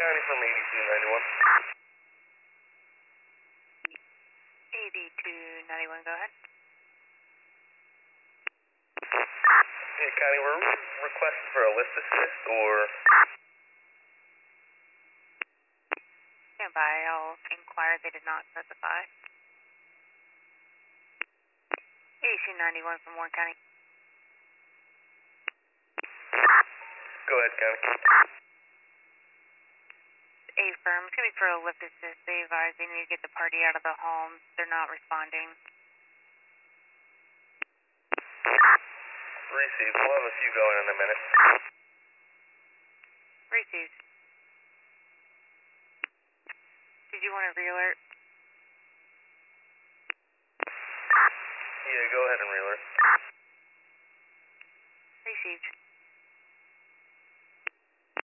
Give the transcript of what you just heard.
County from 8291. 8291, go ahead. Yeah, County, we're requesting for a lift assist or... Stand by, I'll inquire. They did not specify. 8291 from Warren County. Go ahead, County. A firm, it's going to be for a lift assist. They advise they need to get the party out of the home. They're not responding. Received. We'll have a few going in a minute. Received. Did you want a re-alert? Yeah, go ahead and re-alert. Received.